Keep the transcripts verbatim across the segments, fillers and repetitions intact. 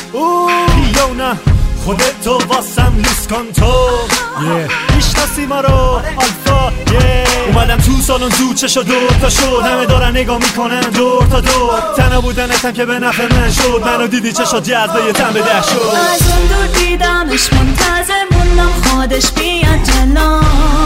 یا نه خودتو واسم لیست کن تو میشناسی ما رو آلفا اومدم تو سالن زود چشا دور تا شد همه دارن نگاه میکنن دور تا دور تنها بودنتم که به نفع من شد منو دیدی چشا جذبه یه تن به ده شد از اون دور دیدمش منتظر موندم خودش بیاد جلو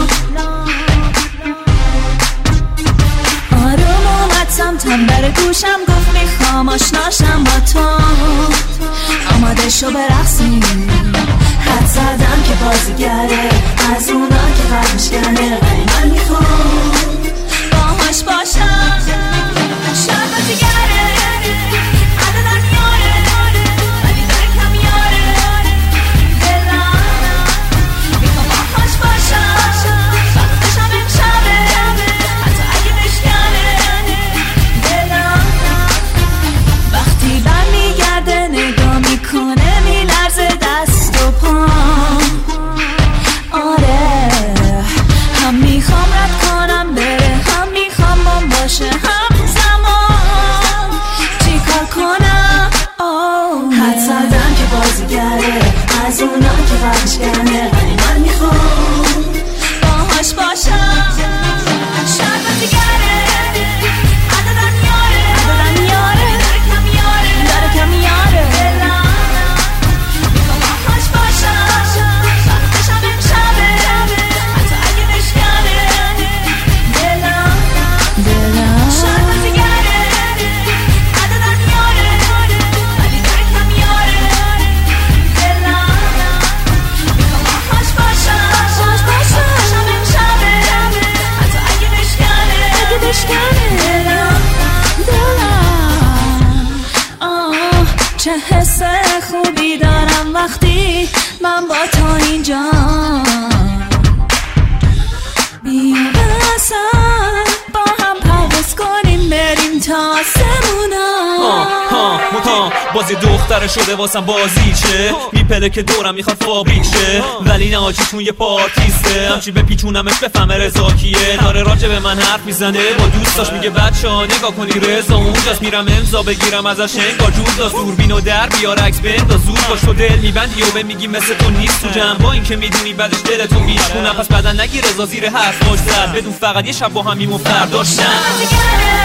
آروم اومد سمتم بر گوشم گفت میخوام آشناشم با تو آماده شو برقصیم حد زدم که بازیگره از اونا که قلبش گره ولی من میخوام باهاش باشم شربتی گره عددن یاره ولی داره کم یاره دلم میخوام باهاش باشم وقتشم امشبه حتی اگه بشکنه دلم وقتی بر میگرده نگاه میکنه میلرزه دست و پام آره هم میخوام رد کنم بره هم میخوام بام باشه هم زمان چی کار کنم حد زدم که بازیگره از اونا که قلبش گره ولی من میخوام باهاش باشم شربتی گره عددن یاره عددن یاره داره کم یاره داره کم یاره دلم میخوام باهاش باشم وقتشم امشبه حتی اگه بشکنه دلم دلم شربتی گره عددن یاره ولی داره کم یاره دلم میخوام باهاش باشم وقتشم امشبه حتی اگه بشکنه اگه بشکنه دلم دلم آه چه حس خوبی دارم وقتی من با تو اینجا بیا برسم با هم پرواز کنیم بریم تا آسمونا متا بازی دختره شده واسم بازیچه میپله که دورم میخواد فابریک شه ولی نه آجیتون یه پارتیسته همچی بپیچونمش بفهمه رضا کیه داره راجع به من حرف میزنه با دوستاش میگه بچه ها نگاه کنی رضا اونجاست میرم امضا بگیرم ازش انگار جوزاست دوربینو در بیار عکس بنداز زود باش تو دل میبندی و به میگی مثل تو نیست تو جمع با این که میدونی بعدش دلتو میشکنم پس بعدا نگی رضا زیر حرف باش زد بدون فقط یه شب با هم میمون فرداشتن